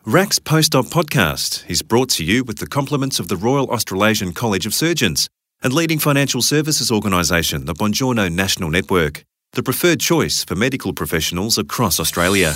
RAC's Post-Op podcast is brought to you with the compliments of the Royal Australasian College of Surgeons and leading financial services organisation, the Bongiorno National Network, the preferred choice for medical professionals across Australia.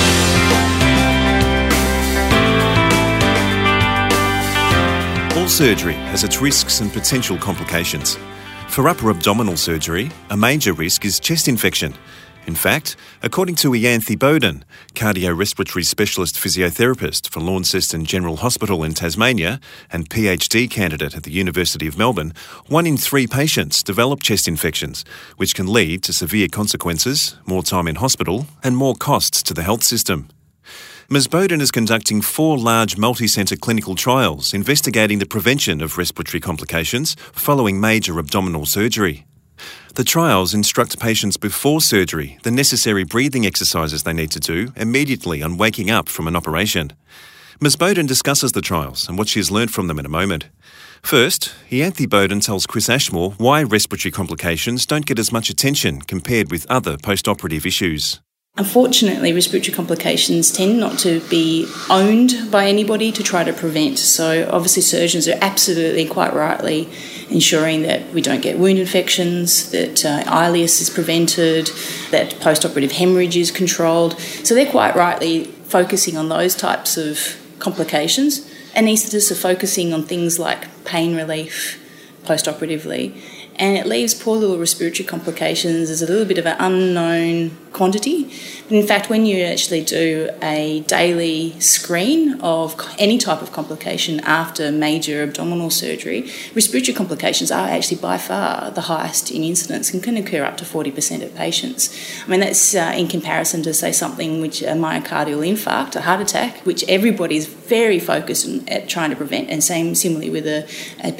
All surgery has its risks and potential complications. For upper abdominal surgery, a major risk is chest infection. In fact, according to Ianthe Bowden, cardiorespiratory specialist physiotherapist for Launceston General Hospital in Tasmania and PhD candidate at the University of Melbourne, 1 in 3 patients develop chest infections, which can lead to severe consequences, more time in hospital and more costs to the health system. Ms Bowden is conducting 4 large multi-centre clinical trials investigating the prevention of respiratory complications following major abdominal surgery. The trials instruct patients before surgery the necessary breathing exercises they need to do immediately on waking up from an operation. Ms Bowden discusses the trials and what she has learned from them in a moment. First, Ianthe Bowden tells Chris Ashmore why respiratory complications don't get as much attention compared with other post-operative issues. Unfortunately, respiratory complications tend not to be owned by anybody to try to prevent. So obviously surgeons are absolutely, quite rightly, ensuring that we don't get wound infections, that ileus is prevented, that post-operative hemorrhage is controlled. So they're quite rightly focusing on those types of complications. Anaesthetists are focusing on things like pain relief post-operatively. And it leaves poor little respiratory complications as a little bit of an unknown quantity. But in fact, when you actually do a daily screen of any type of complication after major abdominal surgery, respiratory complications are actually by far the highest in incidence and can occur up to 40% of patients. I mean, that's in comparison to, say, something which a myocardial infarct, a heart attack, which everybody's very focused at trying to prevent, and similarly with a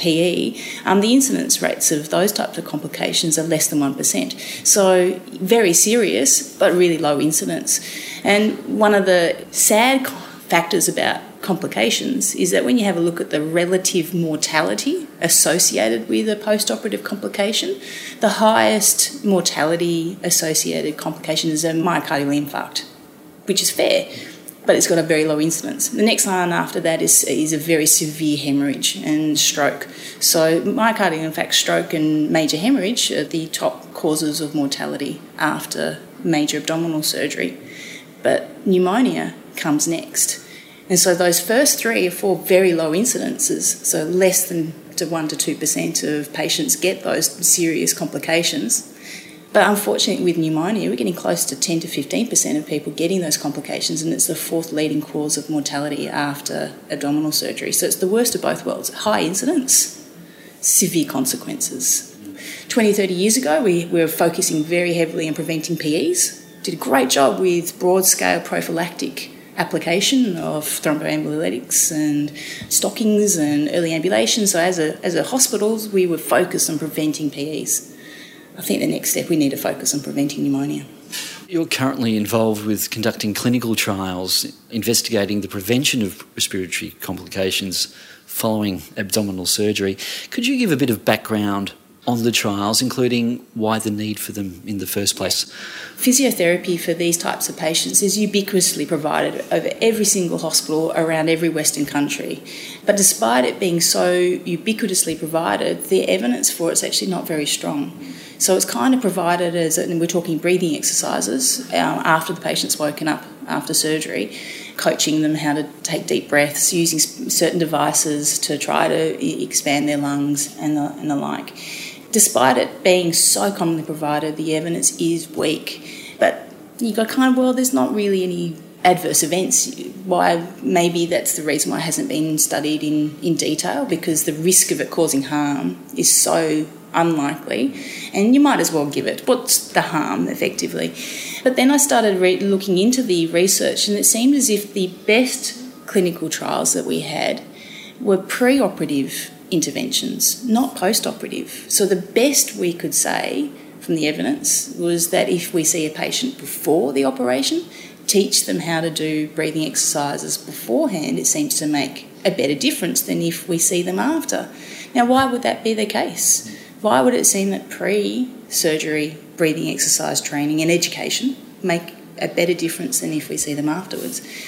PE. The incidence rates of those types of complications are less than 1%. So very serious, but really low incidence. And one of the sad factors about complications is that when you have a look at the relative mortality associated with a post-operative complication, the highest mortality associated complication is a myocardial infarct, which is fair, but it's got a very low incidence. The next one after that is a very severe hemorrhage and stroke. So myocardial infarct, stroke and major hemorrhage are the top causes of mortality after major abdominal surgery. But pneumonia comes next. And so those first 3 or 4 very low incidences, so less than 1 to 2% of patients get those serious complications. But unfortunately with pneumonia, we're getting close to 10 to 15% of people getting those complications, and it's the 4th leading cause of mortality after abdominal surgery. So it's the worst of both worlds. High incidence, severe consequences. 20, 30 years ago, we were focusing very heavily on preventing PEs. Did a great job with broad-scale prophylactic application of thromboembolics and stockings and early ambulation. So as a hospital, we were focused on preventing PEs. I think the next step, we need to focus on preventing pneumonia. You're currently involved with conducting clinical trials investigating the prevention of respiratory complications following abdominal surgery. Could you give a bit of background on the trials, including why the need for them in the first place? Physiotherapy for these types of patients is ubiquitously provided over every single hospital around every Western country. But despite it being so ubiquitously provided, the evidence for it's actually not very strong. So it's kind of provided as, and we're talking breathing exercises after the patient's woken up after surgery, coaching them how to take deep breaths, using certain devices to try to expand their lungs and the like. Despite it being so commonly provided, the evidence is weak. But you got there's not really any adverse events. Why? Maybe that's the reason why it hasn't been studied in detail, because the risk of it causing harm is so unlikely, and you might as well give it. What's the harm, effectively? But then I started looking into the research, and it seemed as if the best clinical trials that we had were pre-operative interventions, not post-operative. So the best we could say from the evidence was that if we see a patient before the operation, teach them how to do breathing exercises beforehand, it seems to make a better difference than if we see them after. Now, why would that be the case? Why would it seem that pre-surgery breathing exercise training and education make a better difference than if we see them afterwards?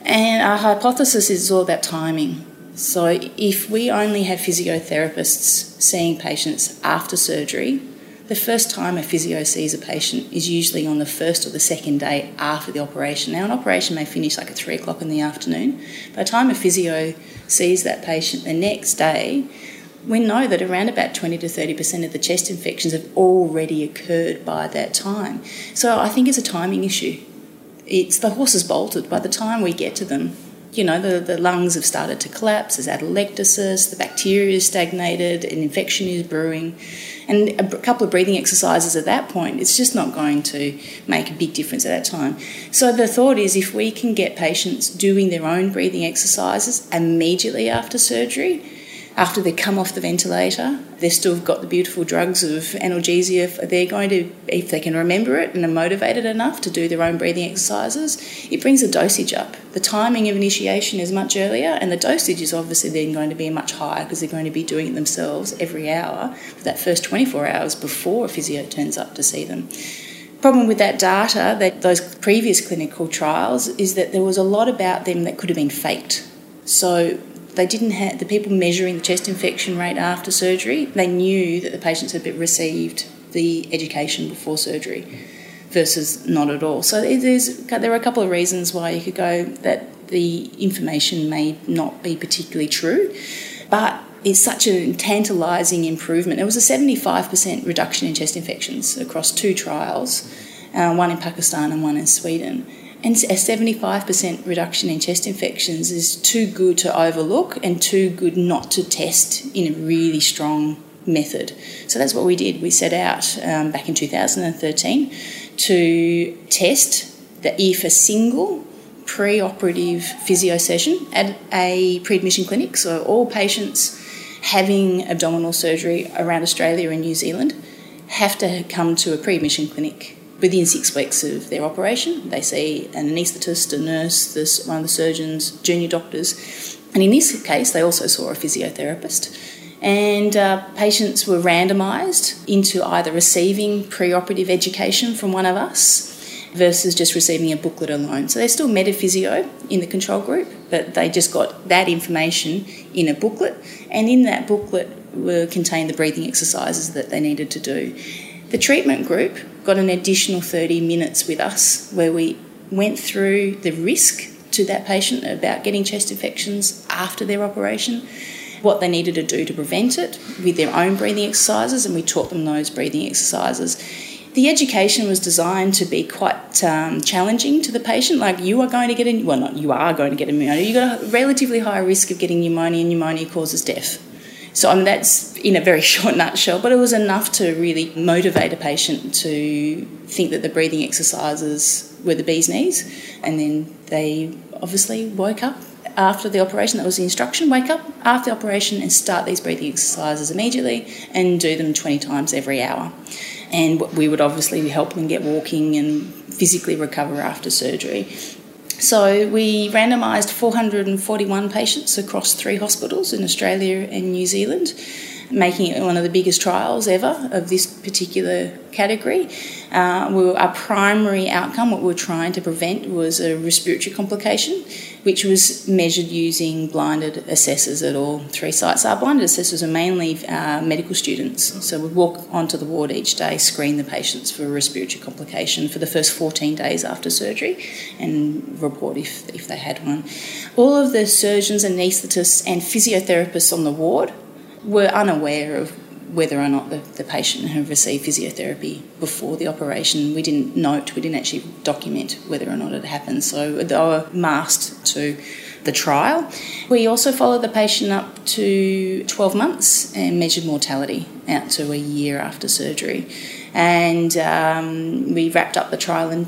And our hypothesis is all about timing. So if we only have physiotherapists seeing patients after surgery, the first time a physio sees a patient is usually on the first or the second day after the operation. Now, an operation may finish like at 3 o'clock in the afternoon. By the time a physio sees that patient the next day, we know that around about 20 to 30% of the chest infections have already occurred by that time. So I think it's a timing issue. It's the horse has bolted. By the time we get to them, the lungs have started to collapse, there's atelectasis, the bacteria is stagnated, an infection is brewing. And a couple of breathing exercises at that point, it's just not going to make a big difference at that time. So the thought is if we can get patients doing their own breathing exercises immediately after surgery, after they come off the ventilator, they've still got the beautiful drugs of analgesia. They're going to, if they can remember it and are motivated enough to do their own breathing exercises, it brings the dosage up. The timing of initiation is much earlier, and the dosage is obviously then going to be much higher because they're going to be doing it themselves every hour for that first 24 hours before a physio turns up to see them. Problem with that data, that those previous clinical trials, is that there was a lot about them that could have been faked. So they didn't have the people measuring the chest infection rate after surgery. They knew that the patients had received the education before surgery versus not at all. So there are a couple of reasons why you could go that the information may not be particularly true, but it's such a tantalising improvement. There was a 75% reduction in chest infections across 2 trials, one in Pakistan and one in Sweden. And a 75% reduction in chest infections is too good to overlook and too good not to test in a really strong method. So that's what we did. We set out back in 2013 to test that if a single pre-operative physio session at a pre-admission clinic, so all patients having abdominal surgery around Australia and New Zealand have to come to a pre-admission clinic within 6 weeks of their operation. They see an anaesthetist, a nurse, one of the surgeons, junior doctors, and in this case they also saw a physiotherapist. And patients were randomised into either receiving pre-operative education from one of us versus just receiving a booklet alone. So they still met a physio in the control group, but they just got that information in a booklet, and in that booklet contained the breathing exercises that they needed to do. The treatment group got an additional 30 minutes with us where we went through the risk to that patient about getting chest infections after their operation, what they needed to do to prevent it with their own breathing exercises, and we taught them those breathing exercises. The education was designed to be quite challenging to the patient, like you are going to get pneumonia. You've got a relatively high risk of getting pneumonia, and pneumonia causes death. So that's in a very short nutshell, but it was enough to really motivate a patient to think that the breathing exercises were the bee's knees, and then they obviously woke up after the operation. That was the instruction: wake up after the operation and start these breathing exercises immediately and do them 20 times every hour. And we would obviously help them get walking and physically recover after surgery. So we randomised 441 patients across 3 hospitals in Australia and New Zealand, making it one of the biggest trials ever of this particular category. Our primary outcome, what we were trying to prevent, was a respiratory complication, which was measured using blinded assessors at all 3 sites. Our blinded assessors are mainly medical students, so we'd walk onto the ward each day, screen the patients for a respiratory complication for the first 14 days after surgery and report if they had one. All of the surgeons, anaesthetists and physiotherapists on the ward were unaware of whether or not the patient had received physiotherapy before the operation. We didn't actually document whether or not it happened, so they were masked to the trial. We also followed the patient up to 12 months and measured mortality out to a year after surgery. And we wrapped up the trial in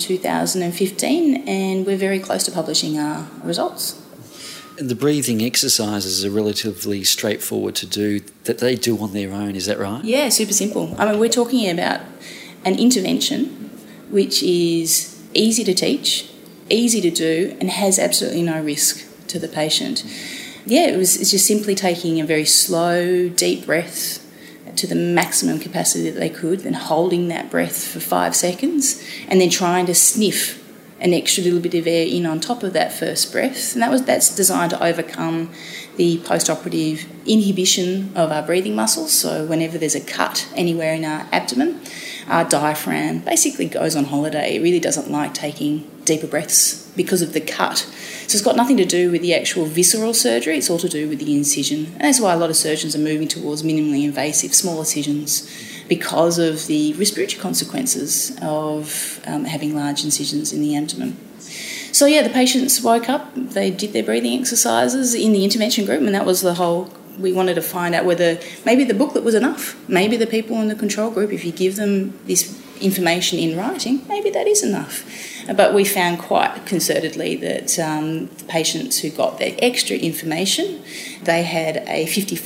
2015, and we're very close to publishing our results. And the breathing exercises are relatively straightforward to do, that they do on their own, is that right? Yeah, super simple. I mean, we're talking about an intervention which is easy to teach, easy to do, and has absolutely no risk to the patient. Yeah, it's just simply taking a very slow, deep breath to the maximum capacity that they could, then holding that breath for 5 seconds, and then trying to sniff an extra little bit of air in on top of that first breath, and that's designed to overcome the post-operative inhibition of our breathing muscles. So whenever there's a cut anywhere in our abdomen, our diaphragm basically goes on holiday. It really doesn't like taking deeper breaths because of the cut. So it's got nothing to do with the actual visceral surgery, it's all to do with the incision. And that's why a lot of surgeons are moving towards minimally invasive small incisions, because of the respiratory consequences of having large incisions in the abdomen. So the patients woke up, they did their breathing exercises in the intervention group, and that was we wanted to find out whether maybe the booklet was enough. Maybe the people in the control group, if you give them this information in writing, maybe that is enough. But we found quite concertedly that the patients who got their extra information, they had a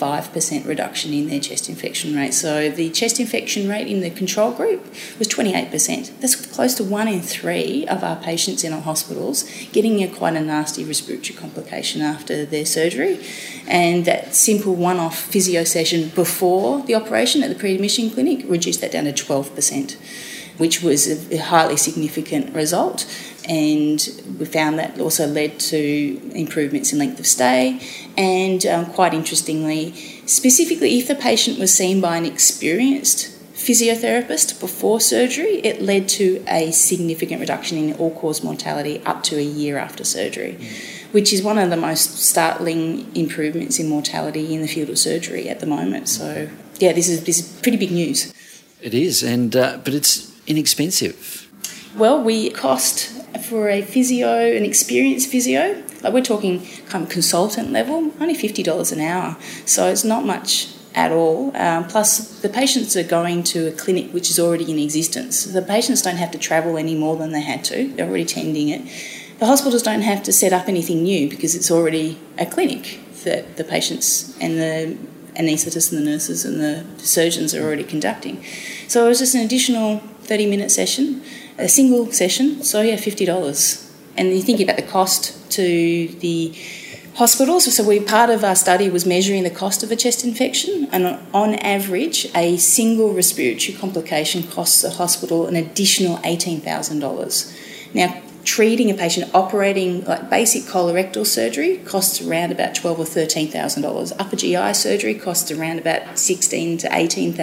55% reduction in their chest infection rate. So the chest infection rate in the control group was 28%. That's close to 1 in 3 of our patients in our hospitals getting quite a nasty respiratory complication after their surgery. And that simple one-off physio session before the operation at the pre-admission clinic reduced that down to 12%. Which was a highly significant result, and we found that also led to improvements in length of stay, and quite interestingly, specifically if the patient was seen by an experienced physiotherapist before surgery, it led to a significant reduction in all-cause mortality up to a year after surgery, which is one of the most startling improvements in mortality in the field of surgery at the moment. So, this is pretty big news. It is, but it's inexpensive. Well, we cost for an experienced physio, like we're talking kind of consultant level, only $50 an hour. So it's not much at all. Plus, the patients are going to a clinic which is already in existence. The patients don't have to travel any more than they had to. They're already tending it. The hospitals don't have to set up anything new because it's already a clinic that the patients and the anaesthetists and the nurses and the surgeons are already conducting. So it was just an additional 30-minute session, a single session, so $50. And you think about the cost to the hospitals. So part of our study was measuring the cost of a chest infection, and on average, a single respiratory complication costs the hospital an additional $18,000. Now, treating a patient operating like basic colorectal surgery costs around about $12,000 or $13,000. Upper GI surgery costs around about $16,000 to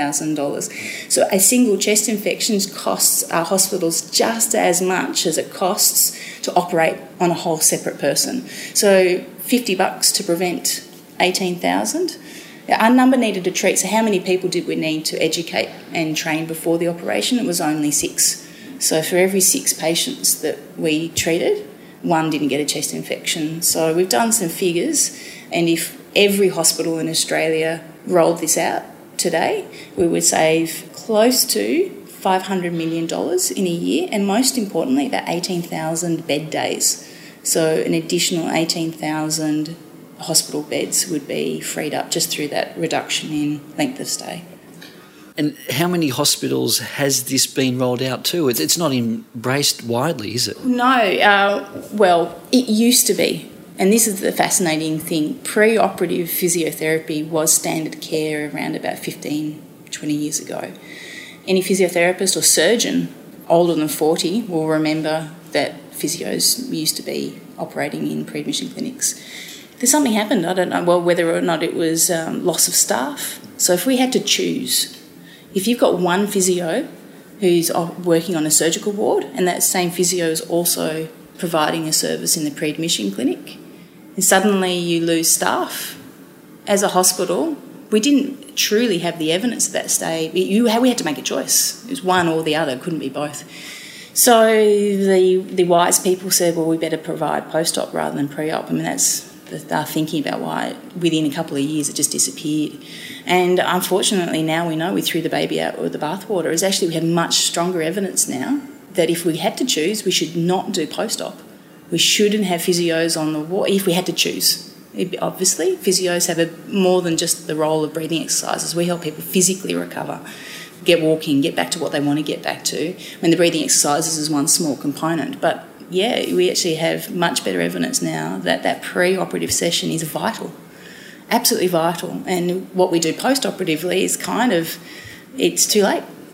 $18,000. So a single chest infection costs our hospitals just as much as it costs to operate on a whole separate person. So $50 to prevent $18,000. Our number needed to treat. So how many people did we need to educate and train before the operation? It was only 6. So for every 6 patients that we treated, 1 didn't get a chest infection. So we've done some figures, and if every hospital in Australia rolled this out today, we would save close to $500 million in a year, and most importantly, about 18,000 bed days. So an additional 18,000 hospital beds would be freed up just through that reduction in length of stay. And how many hospitals has this been rolled out to? It's not embraced widely, is it? No. Well, it used to be. And this is the fascinating thing. Pre-operative physiotherapy was standard care around about 15, 20 years ago. Any physiotherapist or surgeon older than 40 will remember that physios used to be operating in pre-admission clinics. There's something happened. I don't know whether or not it was loss of staff. So if we had to choose, if you've got one physio who's working on a surgical ward and that same physio is also providing a service in the pre-admission clinic, and suddenly you lose staff, as a hospital, we didn't truly have the evidence at that stage. We had to make a choice. It was one or the other, it couldn't be both. So the wise people said, well, we better provide post-op rather than pre-op. I mean, that's our thinking about why within a couple of years it just disappeared. And unfortunately now we know we threw the baby out with the bathwater. Is actually we have much stronger evidence now that if we had to choose, we should not do post-op. We shouldn't have physios on the ward if we had to choose. Obviously, physios have more than just the role of breathing exercises. We help people physically recover, get walking, get back to what they want to get back to. The breathing exercises is one small component, but we actually have much better evidence now that that pre-operative session is vital, absolutely vital. And what we do post-operatively is it's too late.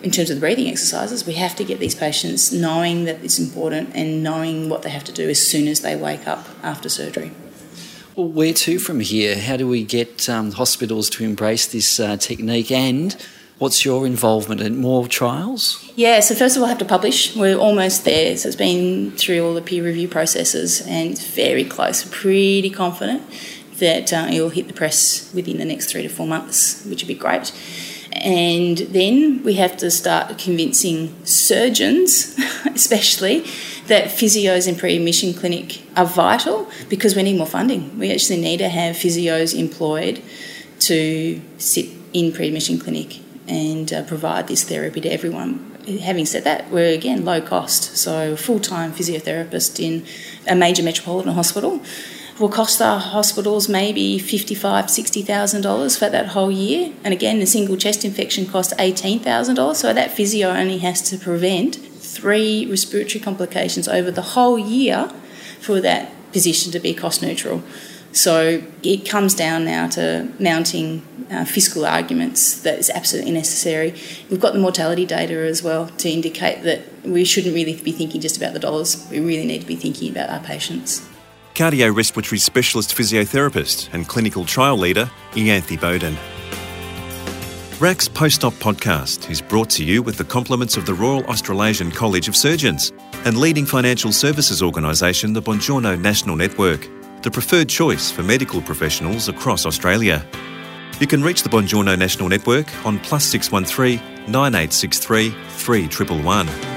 in terms of the breathing exercises, we have to get these patients knowing that it's important and knowing what they have to do as soon as they wake up after surgery. Well, where to from here? How do we get hospitals to embrace this technique, and what's your involvement in more trials? Yeah, so first of all, I have to publish. We're almost there. So it's been through all the peer review processes and it's very close. Pretty confident that it'll hit the press within the next 3 to 4 months, which would be great. And then we have to start convincing surgeons, especially, that physios in pre-admission clinic are vital because we need more funding. We actually need to have physios employed to sit in pre-admission clinic and provide this therapy to everyone. Having said that, we're, again, low cost. So a full-time physiotherapist in a major metropolitan hospital will cost our hospitals maybe $55,000, $60,000 for that whole year. And again, a single chest infection costs $18,000. So that physio only has to prevent 3 respiratory complications over the whole year for that position to be cost neutral. So it comes down now to mounting fiscal arguments that is absolutely necessary. We've got the mortality data as well to indicate that we shouldn't really be thinking just about the dollars. We really need to be thinking about our patients. Cardiorespiratory specialist physiotherapist and clinical trial leader, Ianthe Bowden. RAC's Post-Op podcast is brought to you with the compliments of the Royal Australasian College of Surgeons and leading financial services organisation, the Buongiorno National Network, the preferred choice for medical professionals across Australia. You can reach the Buongiorno National Network on +613 9863 3111.